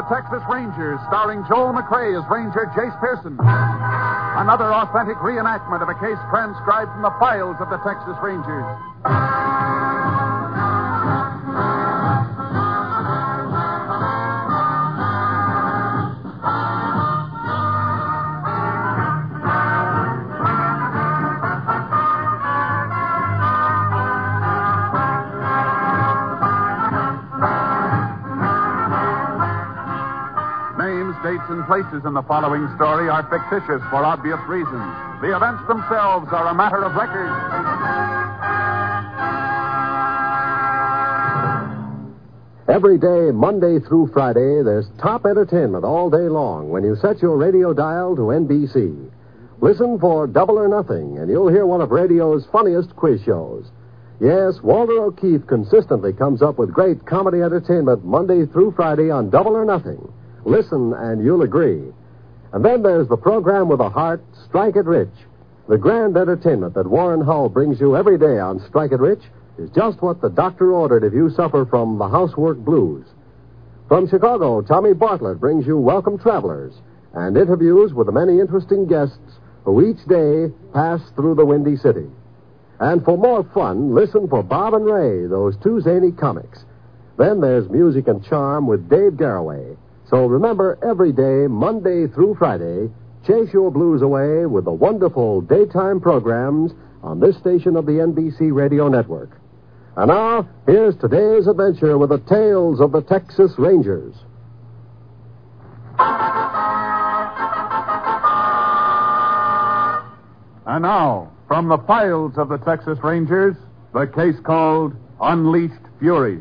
Texas Rangers, starring Joel McRae as Ranger Jace Pearson. Another authentic reenactment of a case transcribed from the files of the Texas Rangers. Dates and places in the following story are fictitious for obvious reasons. The events themselves are a matter of record. Every day, Monday through Friday, there's top entertainment all day long when you set your radio dial to NBC. Listen for Double or Nothing, and you'll hear one of radio's funniest quiz shows. Yes, Walter O'Keefe consistently comes up with great comedy entertainment Monday through Friday on Double or Nothing. Listen, and you'll agree. And then there's the program with a heart, Strike It Rich. The grand entertainment that Warren Hull brings you every day on Strike It Rich is just what the doctor ordered if you suffer from the housework blues. From Chicago, Tommy Bartlett brings you Welcome Travelers and interviews with the many interesting guests who each day pass through the Windy City. And for more fun, listen for Bob and Ray, those two zany comics. Then there's Music and Charm with Dave Garraway. So remember, every day, Monday through Friday, chase your blues away with the wonderful daytime programs on this station of the NBC Radio Network. And now, here's today's adventure with the tales of the Texas Rangers. And now, from the files of the Texas Rangers, the case called Unleashed Fury.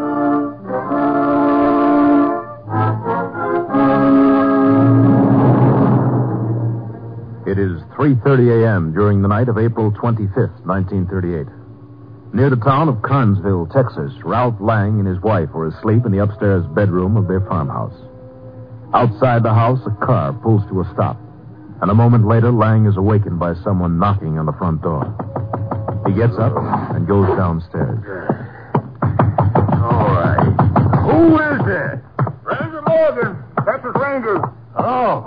It is 3:30 a.m. during the night of April 25th, 1938. Near the town of Carnesville, Texas, Ralph Lang and his wife were asleep in the upstairs bedroom of their farmhouse. Outside the house, a car pulls to a stop, and a moment later, Lang is awakened by someone knocking on the front door. He gets up and goes downstairs. All right. Who is it? Ranger Morgan, Texas Rangers. Oh.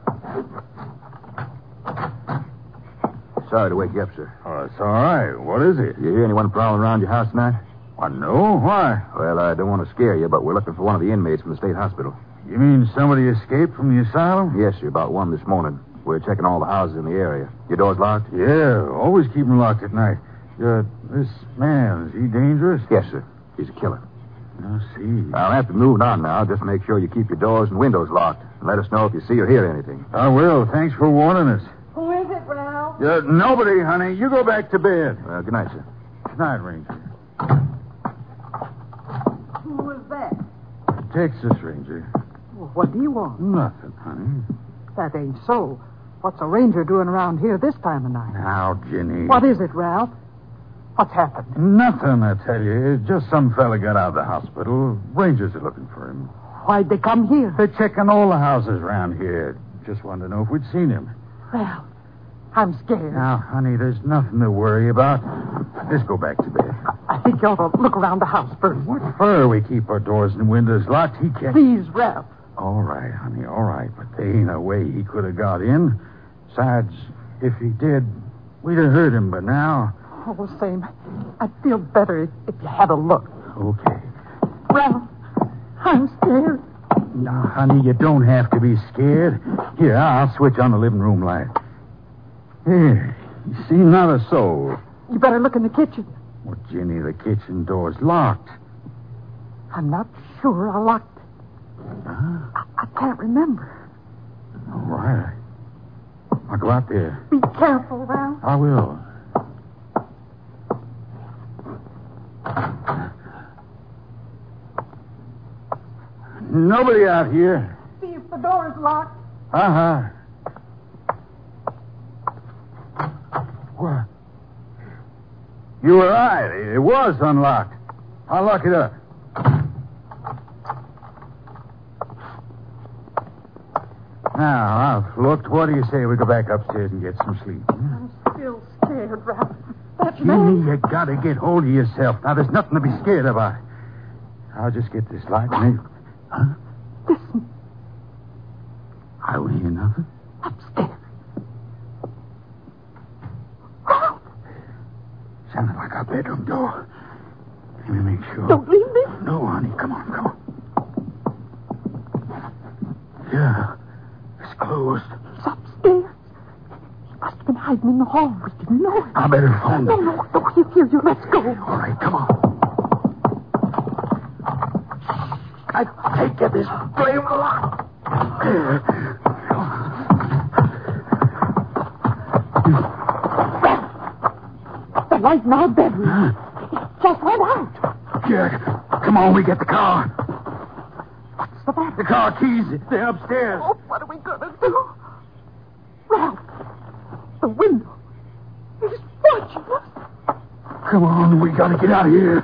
Sorry to wake you up, sir. Oh, it's all right. What is it? You hear anyone prowling around your house tonight? I know. Why? Well, I don't want to scare you, but we're looking for one of the inmates from the state hospital. You mean somebody escaped from the asylum? Yes, sir, about 1 this morning. We're checking all the houses in the area. Your door's locked? Yeah, always keep them locked at night. This man, is he dangerous? Yes, sir. He's a killer. I see. I'll have to move on now. Just make sure you keep your doors and windows locked. And let us know if you see or hear anything. I will. Thanks for warning us. Who is it, Ralph? Nobody, honey. You go back to bed. Good night, sir. Good night, Ranger. Who was that? Texas Ranger. Well, what do you want? Nothing, honey. That ain't so. What's a ranger doing around here this time of night? Now, Ginny. What is it, Ralph? What's happened? Nothing, I tell you. It's just some fella got out of the hospital. Rangers are looking for him. Why'd they come here? They're checking all the houses around here. Just wanted to know if we'd seen him. Ralph, I'm scared. Now, honey, there's nothing to worry about. Just go back to bed. I think you ought to look around the house first. What for? We keep our doors and windows locked. He can't... Please, Ralph. All right, honey, all right. But there ain't no way he could have got in. Besides, if he did, we'd have heard him by now. All the same, I'd feel better if you had a look. Okay. Ralph, I'm scared. Now, honey, you don't have to be scared. Here, I'll switch on the living room light. Here, you see, not a soul. You better look in the kitchen. Well, Ginny, the kitchen door's locked. I'm not sure I locked it. Huh? I can't remember. All right. I'll go out there. Be careful, Ralph. I will. Nobody out here. See if the door's locked. Uh-huh. What? You were right. It was unlocked. I'll lock it up. Now, I've looked. What do you say we go back upstairs and get some sleep? I'm still scared, Ralph. That Ginny, man... you gotta get hold of yourself. Now, there's nothing to be scared about. I'll just get this light and... Huh? Listen. I don't hear nothing. Upstairs. Ralph! Sounded like our bedroom door. Let me make sure. Don't leave me. No, honey. Come on. Yeah. It's closed. He's upstairs. He must have been hiding in the hall. We didn't know it. I better phone No, them. he'll hear you. Let's go. All right, come on. I can't get this flame locked. The light in our bedroom. It just went out. Jack, come on, we get the car. What's the matter? The car keys, they're upstairs. Oh, what are we going to do? Ralph, the window. He's watching us. Come on, we gotta get out of here.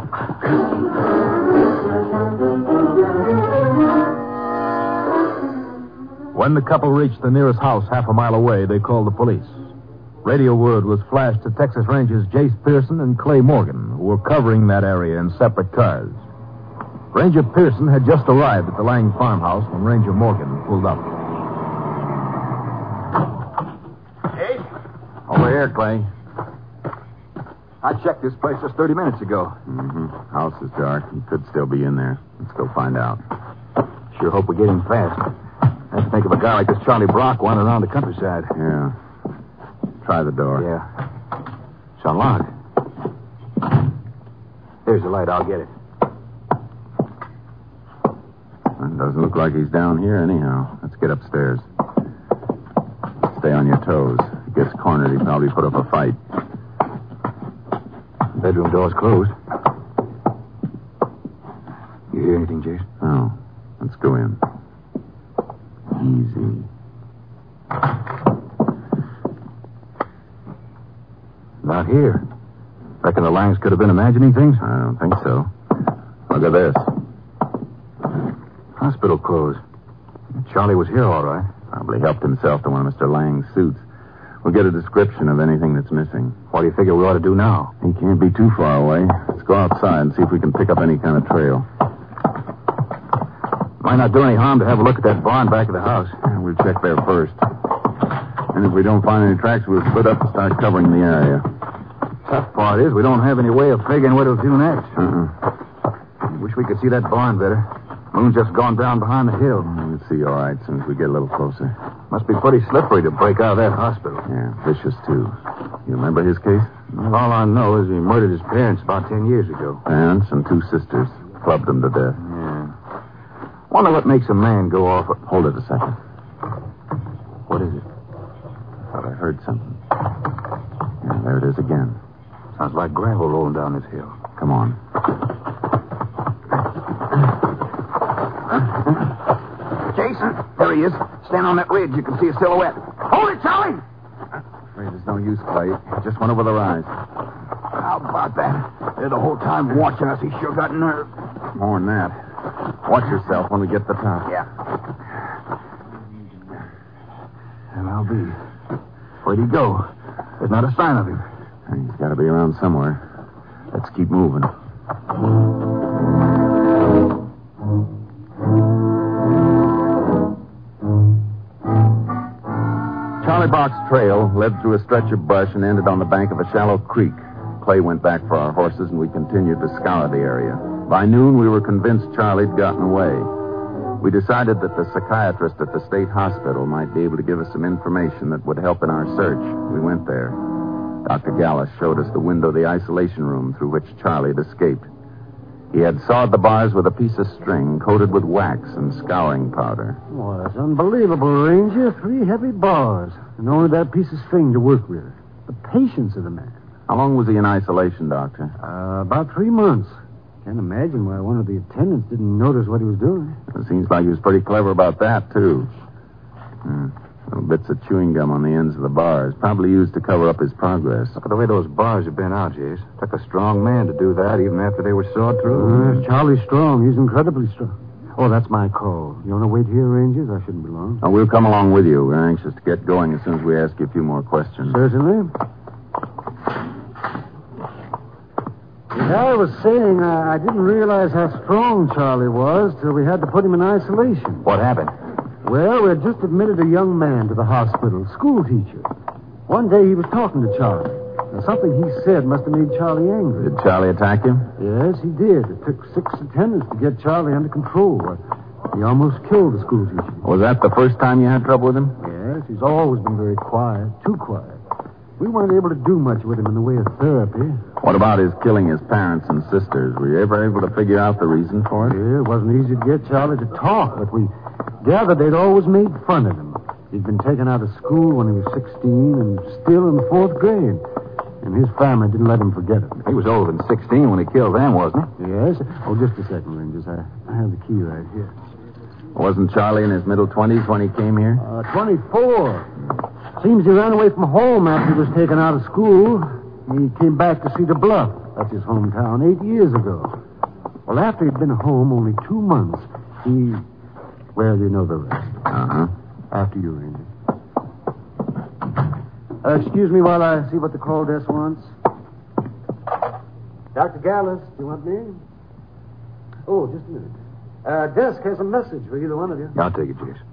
When the couple reached the nearest house half a mile away, they called the police. Radio word was flashed to Texas Rangers Jace Pearson and Clay Morgan, who were covering that area in separate cars. Ranger Pearson had just arrived at the Lang farmhouse when Ranger Morgan pulled up. Hey? Over here, Clay. I checked this place just 30 minutes ago. Mm-hmm. House is dark. He could still be in there. Let's go find out. Sure hope we get him fast. I have to think of a guy like this Charlie Brock wandering around the countryside. Yeah. Try the door. Yeah. It's unlocked. There's the light. I'll get it. It doesn't look like he's down here anyhow. Let's get upstairs. Stay on your toes. If he gets cornered, he'd probably put up a fight. Bedroom door's closed. You hear anything, Jason? Oh. Let's go in. Easy. Not here. Reckon the Langs could have been imagining things? I don't think so. Look at this. Hospital closed. Charlie was here, all right. Probably helped himself to one of Mr. Lang's suits. We'll get a description of anything that's missing. What do you figure we ought to do now? He can't be too far away. Let's go outside and see if we can pick up any kind of trail. Might not do any harm to have a look at that barn back of the house. We'll check there first. And if we don't find any tracks, we'll split up and start covering the area. Tough part is we don't have any way of figuring what he'll do next. Wish we could see that barn better. Moon's just gone down behind the hill. We'll see all right as soon as we get a little closer. Must be pretty slippery to break out of that hospital. Yeah, vicious, too. You remember his case? Well, all I know is he murdered his parents about 10 years ago. Parents and 2 sisters. Clubbed them to death. Yeah. Wonder what makes a man go off... Hold it a second. What is it? Thought I heard something. Yeah, there it is again. Sounds like gravel rolling down this hill. Come on. Jason, there he is. Stand on that ridge. You can see a silhouette. Hold it, Charlie! Afraid there's no use, Clay. Just went over the rise. How about that? They're the whole time watching us. He sure got nerve. More than that. Watch yourself when we get to the top. Yeah. And I'll be. Where'd he go? There's not a sign of him. He's got to be around somewhere. Let's keep moving. Charlie Brock's trail led through a stretch of brush and ended on the bank of a shallow creek. Clay went back for our horses, and we continued to scour the area. By noon, we were convinced Charlie'd gotten away. We decided that the psychiatrist at the state hospital might be able to give us some information that would help in our search. We went there. Dr. Gallus showed us the window of the isolation room through which Charlie had escaped. He had sawed the bars with a piece of string coated with wax and scouring powder. Well, that's unbelievable, Ranger. 3 heavy bars, and only that piece of string to work with. The patience of the man. How long was he in isolation, Doctor? About 3 months. Can't imagine why one of the attendants didn't notice what he was doing. It seems like he was pretty clever about that, too. Little bits of chewing gum on the ends of the bars, probably used to cover up his progress. Look at the way those bars have been out, Jace. Took a strong man to do that, even after they were sawed through. Charlie's strong. He's incredibly strong. Oh, that's my call. You want to wait here, Rangers? I shouldn't be long. Oh, we'll come along with you. We're anxious to get going as soon as we ask you a few more questions. Certainly. As I was saying, I didn't realize how strong Charlie was till we had to put him in isolation. What happened? Well, we had just admitted a young man to the hospital, school teacher. One day he was talking to Charlie. Now, something he said must have made Charlie angry. Did Charlie attack him? Yes, he did. It took 6 attendants to get Charlie under control. He almost killed the school teacher. Was that the first time you had trouble with him? Yes, he's always been very quiet, too quiet. We weren't able to do much with him in the way of therapy. What about his killing his parents and sisters? Were you ever able to figure out the reason for it? Yeah, it wasn't easy to get Charlie to talk, but we gathered they'd always made fun of him. He'd been taken out of school when he was 16 and still in the 4th grade. And his family didn't let him forget it. He was older than 16 when he killed them, wasn't he? Yes. Oh, just a second, Rangers. I have the key right here. Wasn't Charlie in his middle 20s when he came here? 24. Seems he ran away from home after he was taken out of school. He came back to Cedar Bluff. That's his hometown, 8 years ago. Well, after he'd been home only 2 months, he... Well, you know the rest. Uh-huh. After you, Ranger. Excuse me while I see what the call desk wants. Dr. Gallus, do you want me? Oh, just a minute. Desk has a message for either one of you. I'll take it, Jace.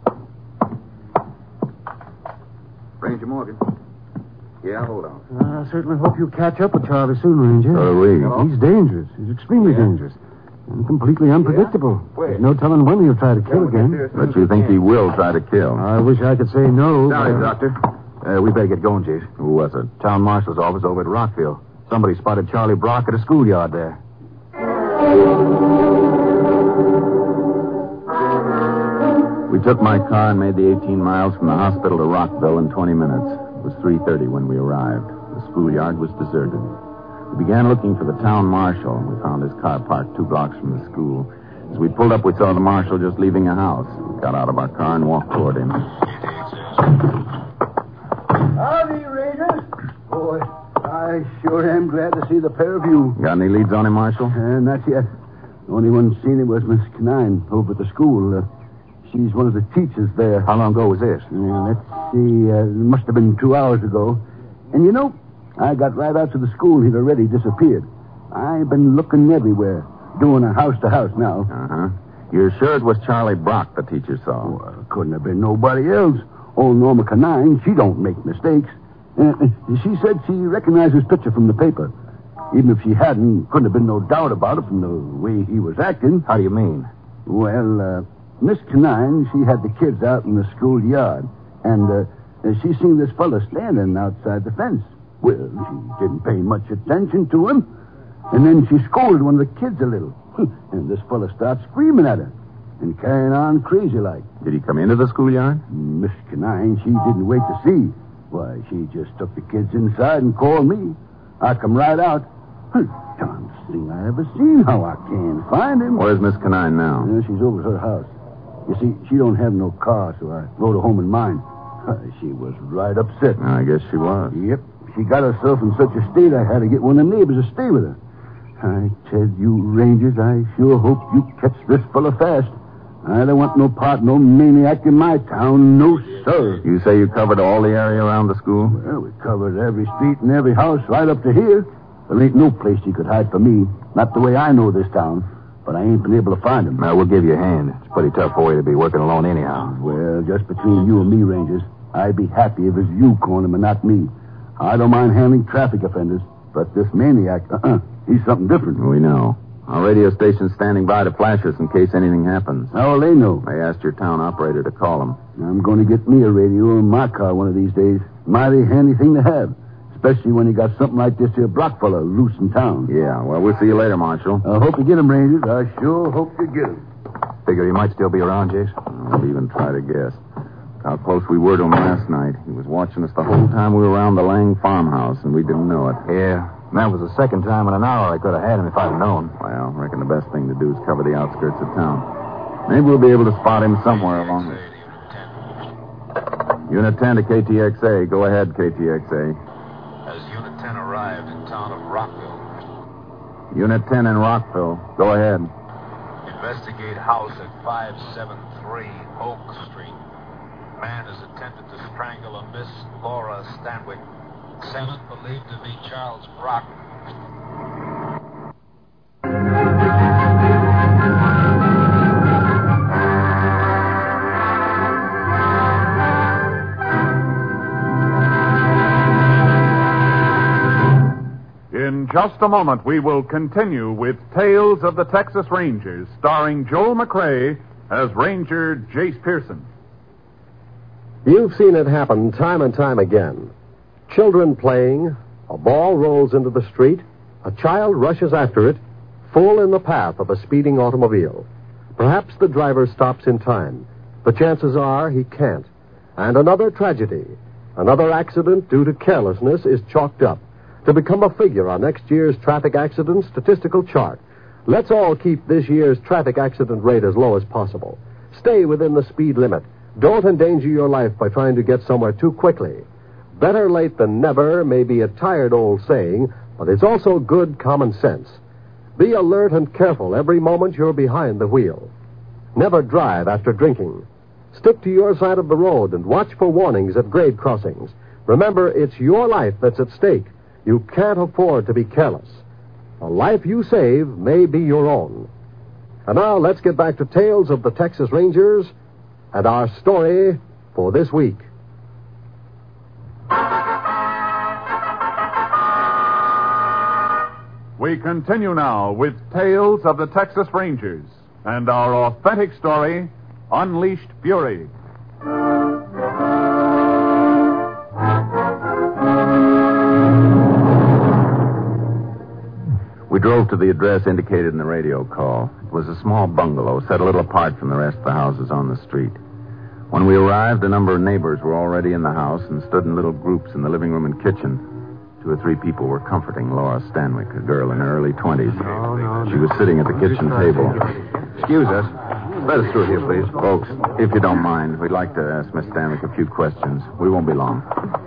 Ranger Morgan. Yeah, hold on. I certainly hope you catch up with Charlie soon, Ranger. So do we. He's dangerous. He's extremely dangerous. And completely unpredictable. Wait. There's no telling when he'll try to kill again. But you think he will try to kill? I wish I could say no. Sorry, Doctor. We better get going, Jace. Who was it? Town marshal's office over at Rockville. Somebody spotted Charlie Brock at a schoolyard there. We took my car and made the 18 miles from the hospital to Rockville in 20 minutes. It was 3:30 when we arrived. The schoolyard was deserted. We began looking for the town marshal. We found his car parked 2 blocks from the school. As we pulled up, we saw the marshal just leaving a house. We got out of our car and walked toward him. Howdy, Rangers. Boy, I sure am glad to see the pair of you. Got any leads on him, Marshal? Not yet. The only one seen him was Miss Canine over at the school. She's one of the teachers there. How long ago was this? Let's see. It must have been 2 hours ago. And you know, I got right out to the school. He'd already disappeared. I've been looking everywhere, doing a house-to-house now. Uh-huh. You're sure it was Charlie Brock the teacher saw? Well, couldn't have been nobody else. Old Norma Canine, she don't make mistakes. She said she recognized his picture from the paper. Even if she hadn't, couldn't have been no doubt about it from the way he was acting. How do you mean? Well, Miss Canine, she had the kids out in the schoolyard, and she seen this fella standing outside the fence. Well, she didn't pay much attention to him, and then she scolded one of the kids a little. And this fella starts screaming at her and carrying on crazy like. Did he come into the schoolyard? Miss Canine, she didn't wait to see. Why, she just took the kids inside and called me. I come right out. Darndest thing I ever seen. How I can't find him. Where's Miss Canine now? She's over at her house. You see, she don't have no car, so I rode her home in mine. She was right upset. I guess she was. Yep. She got herself in such a state I had to get one of the neighbors to stay with her. I tell you, Rangers, I sure hope you catch this fella fast. I don't want no part, no maniac in my town. No, sir. You say you covered all the area around the school? Well, we covered every street and every house right up to here. There ain't no place he could hide from me. Not the way I know this town. But I ain't been able to find him. Well, we'll give you a hand. It's pretty tough for you to be working alone anyhow. Well, just between you and me, Rangers, I'd be happy if it was you calling him and not me. I don't mind handling traffic offenders, but this maniac, he's something different. We know. Our radio station's standing by to flash us in case anything happens. How will they know? I asked your town operator to call them. I'm going to get me a radio in my car one of these days. Mighty handy thing to have. Especially when you got something like this here Brock fella loose in town. Yeah, well, we'll see you later, Marshal. I hope you get him, Rangers. I sure hope you get him. Figure he might still be around, Jace? I'll even try to guess. How close we were to him last night. He was watching us the whole time we were around the Lang farmhouse, and we didn't know it. Yeah. That was the second time in an hour I could have had him if I'd known. Well, I reckon the best thing to do is cover the outskirts of town. Maybe we'll be able to spot him somewhere along this. Unit 10 to KTXA. Go ahead, KTXA. Has Unit 10 arrived in town of Rockville? Unit 10 in Rockville. Go ahead. Investigate house at 573 Oak Street. Man has attempted to strangle a Miss Laura Stanwyck. Assailant believed to be Charles Brock. just a moment, we will continue with Tales of the Texas Rangers, starring Joel McRae as Ranger Jace Pearson. You've seen it happen time and time again. Children playing, a ball rolls into the street, a child rushes after it, full in the path of a speeding automobile. Perhaps the driver stops in time, but chances are he can't. And another tragedy, another accident due to carelessness is chalked up to become a figure on next year's traffic accident statistical chart. Let's all keep this year's traffic accident rate as low as possible. Stay within the speed limit. Don't endanger your life by trying to get somewhere too quickly. Better late than never may be a tired old saying, but it's also good common sense. Be alert and careful every moment you're behind the wheel. Never drive after drinking. Stick to your side of the road and watch for warnings at grade crossings. Remember, it's your life that's at stake. You can't afford to be careless. A life you save may be your own. And now let's get back to Tales of the Texas Rangers and our story for this week. We continue now with Tales of the Texas Rangers and our authentic story, Unleashed Fury. We drove to the address indicated in the radio call. It was a small bungalow set a little apart from the rest of the houses on the street. When we arrived, a number of neighbors were already in the house and stood in little groups in the living room and kitchen. 2 or 3 people were comforting Laura Stanwyck, a girl in her early 20s. She was sitting at the kitchen table. Excuse us. Let us through here, please. Folks, if you don't mind, we'd like to ask Miss Stanwyck a few questions. We won't be long.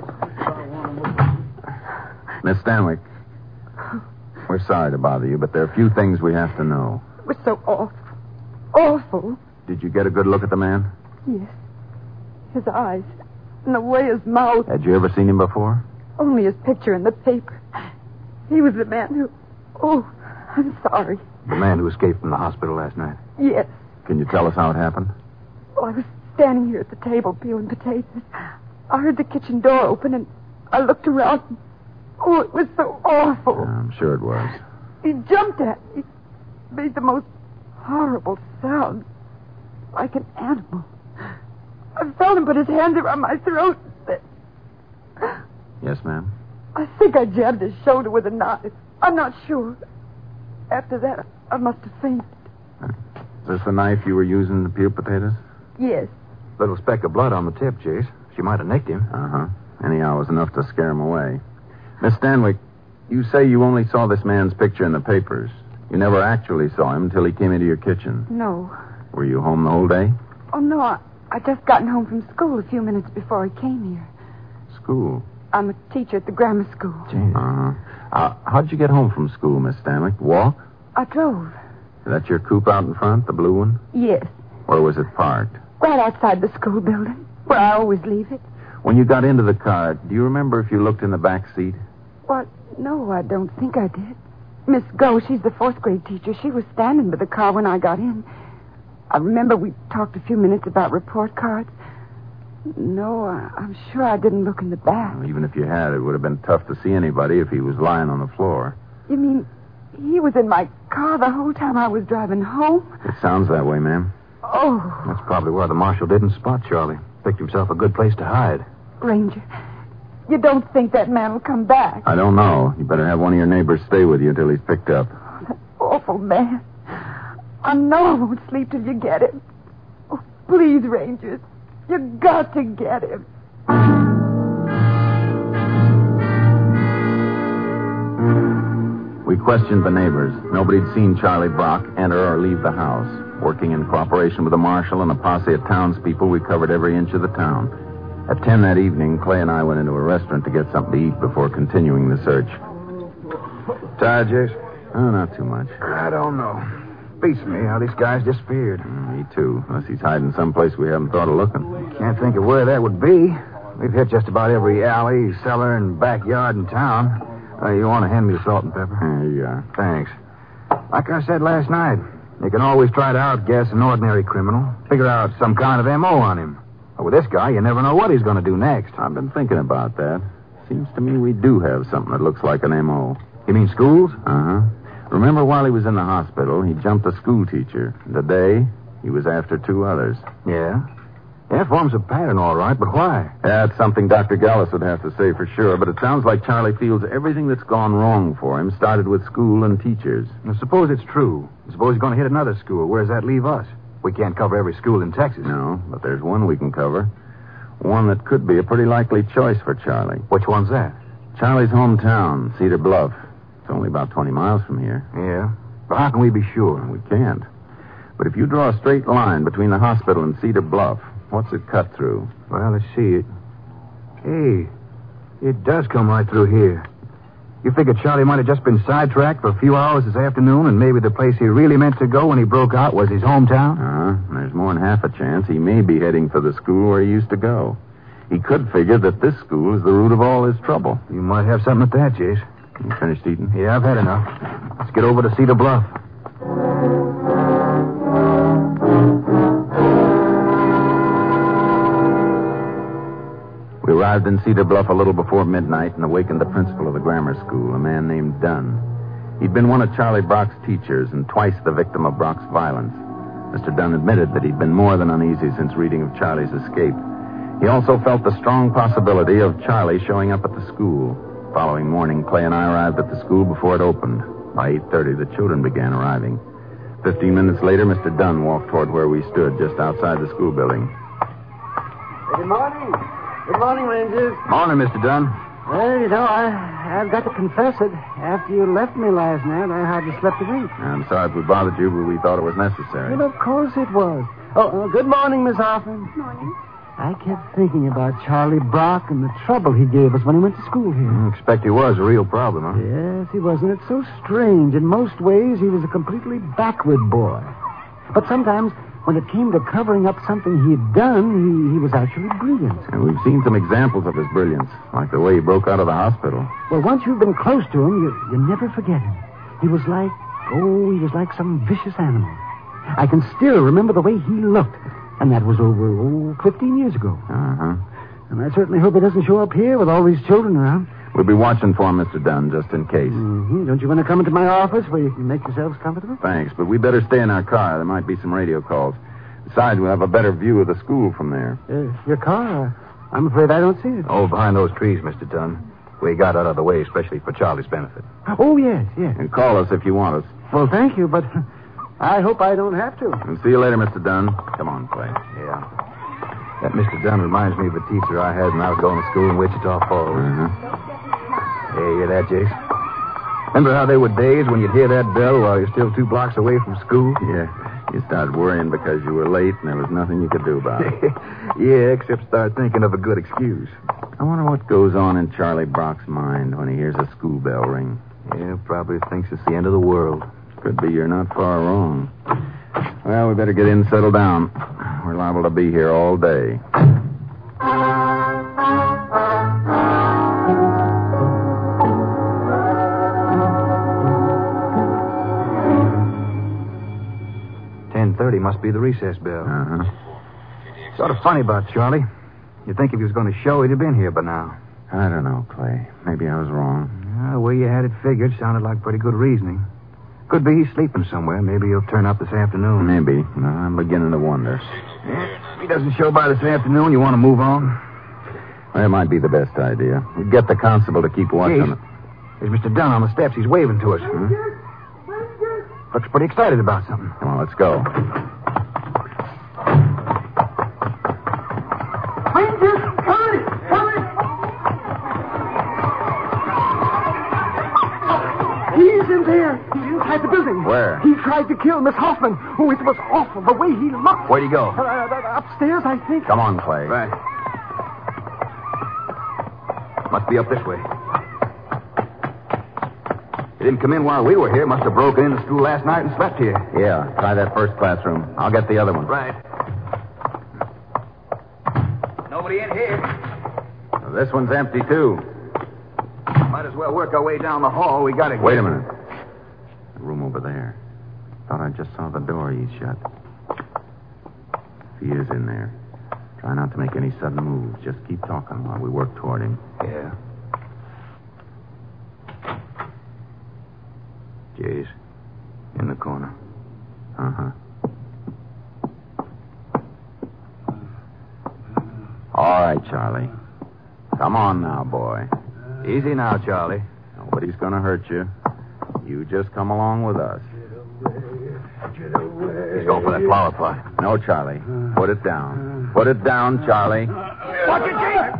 Miss Stanwyck, we're sorry to bother you, but there are a few things we have to know. It was so awful. Awful. Did you get a good look at the man? Yes. His eyes. And the way his mouth. Had you ever seen him before? Only his picture in the paper. He was the man who... Oh, I'm sorry. The man who escaped from the hospital last night. Yes. Can you tell us how it happened? Well, I was standing here at the table peeling potatoes. I heard the kitchen door open, and I looked around. Oh, it was so awful. I'm sure it was. He jumped at me. Made the most horrible sound. Like an animal. I felt him put his hands around my throat. Yes, ma'am? I think I jabbed his shoulder with a knife. I'm not sure. After that, I must have fainted. Is this the knife you were using to peel potatoes? Yes. Little speck of blood on the tip, Jace. She might have nicked him. Uh-huh. Anyhow, it was enough to scare him away. Miss Stanwyck, you say you only saw this man's picture in the papers. You never actually saw him until he came into your kitchen. No. Were you home the whole day? Oh, no. I just gotten home from school a few minutes before I came here. School? I'm a teacher at the grammar school. Uh-huh. How'd you get home from school, Miss Stanwyck? Walk? I drove. Is that your coupe out in front, the blue one? Yes. Where was it parked? Right outside the school building, where I always leave it. When you got into the car, do you remember if you looked in the back seat? What? No, I don't think I did. Miss Go, she's the 4th grade teacher. She was standing by the car when I got in. I remember we talked a few minutes about report cards. No, I'm sure I didn't look in the back. Well, even if you had, it would have been tough to see anybody if he was lying on the floor. You mean he was in my car the whole time I was driving home? It sounds that way, ma'am. Oh. That's probably where the marshal didn't spot Charlie. Picked himself a good place to hide. Ranger, you don't think that man will come back? I don't know. You better have one of your neighbors stay with you until he's picked up. That awful man. I know I won't sleep till you get him. Oh, please, Rangers. You got to get him. We questioned the neighbors. Nobody'd seen Charlie Brock enter or leave the house. Working in cooperation with the marshal and a posse of townspeople, we covered every inch of the town. At 10 that evening, Clay and I went into a restaurant to get something to eat before continuing the search. Tired, Jace? Oh, not too much. I don't know. Beats me how these guys disappeared. Me too, unless he's hiding someplace we haven't thought of looking. Can't think of where that would be. We've hit just about every alley, cellar, and backyard in town. You want to hand me the salt and pepper? Here you are. Thanks. Like I said last night, you can always try to outguess an ordinary criminal. Figure out some kind of M.O. on him. But with this guy, you never know what he's going to do next. I've been thinking about that. Seems to me we do have something that looks like an M.O. You mean schools? Uh-huh. Remember, while he was in the hospital, he jumped a school teacher. Today, he was after 2 others. Yeah. That forms a pattern, all right, but why? That's something Dr. Gallus would have to say for sure, but it sounds like Charlie feels everything that's gone wrong for him started with school and teachers. Now, suppose it's true. Suppose he's going to hit another school. Where does that leave us? We can't cover every school in Texas. No, but there's one we can cover. One that could be a pretty likely choice for Charlie. Which one's that? Charlie's hometown, Cedar Bluff. It's only about 20 miles from here. Yeah. But how can we be sure? We can't. But if you draw a straight line between the hospital and Cedar Bluff, what's it cut through? Well, let's see it. Hey, it does come right through here. You figure Charlie might have just been sidetracked for a few hours this afternoon, and maybe the place he really meant to go when he broke out was his hometown? There's more than half a chance he may be heading for the school where he used to go. He could figure that this school is the root of all his trouble. You might have something at that, Jace. You finished eating? Yeah, I've had enough. Let's get over to Cedar Bluff. We arrived in Cedar Bluff a little before midnight and awakened the principal of the grammar school, a man named Dunn. He'd been one of Charlie Brock's teachers and twice the victim of Brock's violence. Mr. Dunn admitted that he'd been more than uneasy since reading of Charlie's escape. He also felt the strong possibility of Charlie showing up at the school. Following morning, Clay and I arrived at the school before it opened. By 8:30, the children began arriving. 15 minutes later, Mr. Dunn walked toward where we stood, just outside the school building. Good morning. Good morning, Rangers. Morning, Mr. Dunn. Well, you know, I've got to confess it. After you left me last night, I hardly slept a wink. I'm sorry if we bothered you, but we thought it was necessary. Well, of course it was. Good morning, Miss Hoffman. Morning. I kept thinking about Charlie Brock and the trouble he gave us when he went to school here. I expect he was a real problem, huh? Yes, he was, and it's so strange. In most ways, he was a completely backward boy. But sometimes, when it came to covering up something he'd done, he was actually brilliant. And we've seen some examples of his brilliance, like the way he broke out of the hospital. Well, once you've been close to him, you never forget him. He was like some vicious animal. I can still remember the way he looked. And that was over, 15 years ago. Uh-huh. And I certainly hope he doesn't show up here with all these children around. We'll be watching for him, Mr. Dunn, just in case. Mm-hmm. Don't you want to come into my office where you can make yourselves comfortable? Thanks, but we better stay in our car. There might be some radio calls. Besides, we'll have a better view of the school from there. Your car? I'm afraid I don't see it. Oh, behind those trees, Mr. Dunn. We got out of the way, especially for Charlie's benefit. Oh, yes. And call us if you want us. Well, thank you, but I hope I don't have to. And see you later, Mr. Dunn. Come on, Clay. Yeah. That Mr. Dunn reminds me of a teacher I had when I was going to school in Wichita Falls. Uh-huh. Hey, you hear that, Jace? Remember how there were days when you'd hear that bell while you're still 2 blocks away from school? Yeah. You started worrying because you were late and there was nothing you could do about it. Yeah, except start thinking of a good excuse. I wonder what goes on in Charlie Brock's mind when he hears a school bell ring. Yeah, probably thinks it's the end of the world. Could be you're not far wrong. Well, we better get in and settle down. We're liable to be here all day. Must be the recess bell. Uh-huh. Sort of funny about Charlie. You'd think if he was going to show, he'd have been here by now. I don't know, Clay. Maybe I was wrong. The way you had it figured sounded like pretty good reasoning. Could be he's sleeping somewhere. Maybe he'll turn up this afternoon. Maybe. No, I'm beginning to wonder. Yeah, if he doesn't show by this afternoon, you want to move on? Well, it might be the best idea. We'd get the constable to keep watching. There's Mr. Dunn on the steps. He's waving to us. Looks pretty excited about something. Come on, let's go. Rangers, hurry! He's in there. He's inside the building. Where? He tried to kill Miss Hoffman. Oh, it was awful, the way he looked. Where'd he go? Upstairs, I think. Come on, Clay. Right. Must be up this way. He didn't come in while we were here. Must have broken into school last night and slept here. Yeah, try that first classroom. I'll get the other one. Right. Nobody in here. Well, this one's empty, too. Might as well work our way down the hall. We got to Wait a minute. The room over there. Thought I just saw the door ease shut. If he is in there, try not to make any sudden moves. Just keep talking while we work toward him. Yeah. Jays. In the corner. Uh-huh. All right, Charlie. Come on now, boy. Easy now, Charlie. Nobody's going to hurt you. You just come along with us. He's going for that flower pot. No, Charlie. Put it down. Put it down, Charlie. Watch it, Jake!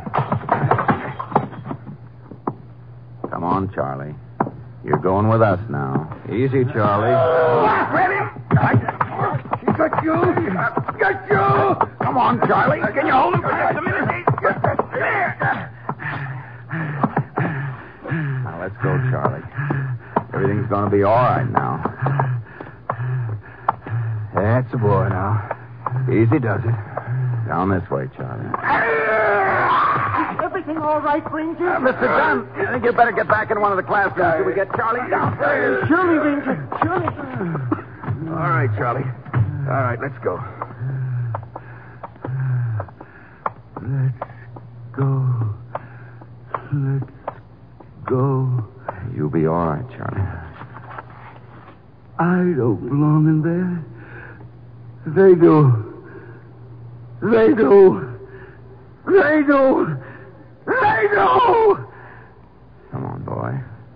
Come on, Charlie. You're going with us now. Easy, Charlie. Grab him! He got you! Got you! Come on, Charlie. Can you hold him for just a minute? There! Now, let's go, Charlie. Everything's going to be all right now. That's the boy now. Easy does it. Down this way, Charlie. Everything all right, Ranger? Mr. Dunn, I think you better get back in one of the classrooms till we get Charlie downstairs. Surely, Ranger. Surely. All right, Charlie. All right, let's go. Let's go. You'll be all right, Charlie. I don't belong in there. They do. They do. They do. They do. Come on, boy.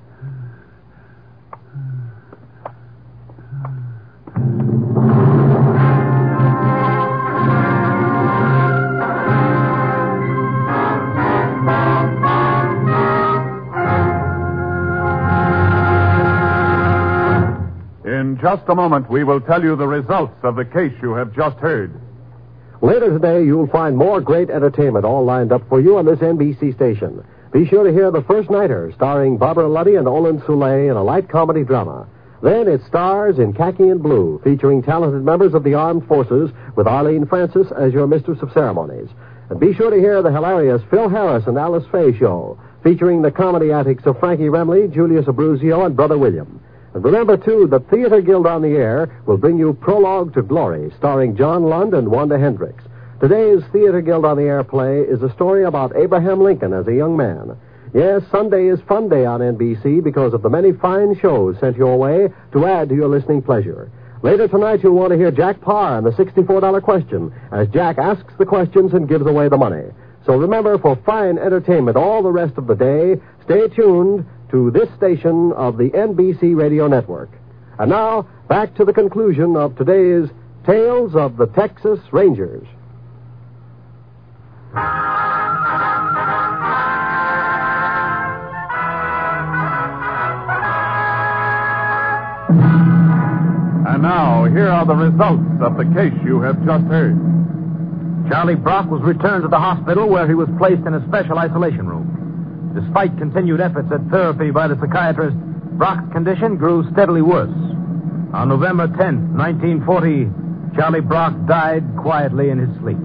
In just a moment, we will tell you the results of the case you have just heard. Later today, you'll find more great entertainment all lined up for you on this NBC station. Be sure to hear The First Nighter, starring Barbara Luddy and Olin Soule in a light comedy drama. Then it stars in Khaki and Blue, featuring talented members of the armed forces with Arlene Francis as your mistress of ceremonies. And be sure to hear the hilarious Phil Harris and Alice Faye show, featuring the comedy antics of Frankie Remley, Julius Abruzio, and Brother William. And remember, too, that Theater Guild on the Air will bring you Prologue to Glory, starring John Lund and Wanda Hendricks. Today's Theater Guild on the Air play is a story about Abraham Lincoln as a young man. Yes, Sunday is Fun Day on NBC because of the many fine shows sent your way to add to your listening pleasure. Later tonight, you'll want to hear Jack Parr and the $64 question as Jack asks the questions and gives away the money. So remember, for fine entertainment all the rest of the day, stay tuned to this station of the NBC Radio Network. And now, back to the conclusion of today's Tales of the Texas Rangers. And now, here are the results of the case you have just heard. Charlie Brock was returned to the hospital where he was placed in a special isolation room. Despite continued efforts at therapy by the psychiatrist, Brock's condition grew steadily worse. On November 10th, 1940, Charlie Brock died quietly in his sleep.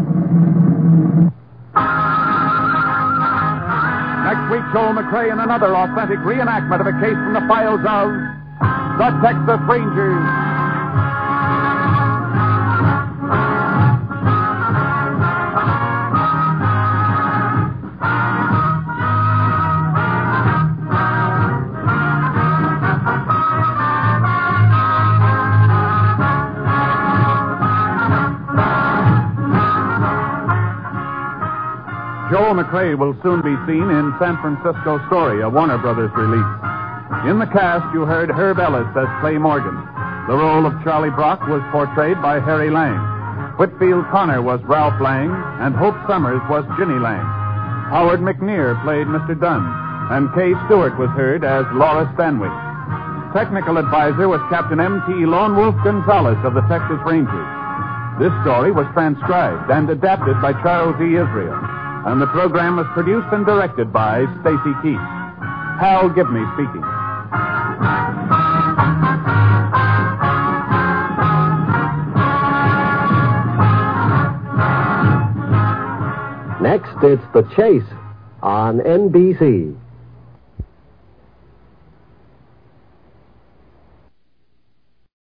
Next week, Joel McRae in another authentic reenactment of a case from the files of the Texas Rangers. Joel McRae will soon be seen in San Francisco Story, a Warner Brothers release. In the cast, you heard Herb Ellis as Clay Morgan. The role of Charlie Brock was portrayed by Harry Lang. Whitfield Connor was Ralph Lang, and Hope Summers was Ginny Lang. Howard McNear played Mr. Dunn, and Kay Stewart was heard as Laura Stanwyck. Technical advisor was Captain M.T. Lone Wolf Gonzalez of the Texas Rangers. This story was transcribed and adapted by Charles E. Israel. And the program was produced and directed by Stacy Keith. Hal Gibney speaking. Next, it's The Chase on NBC.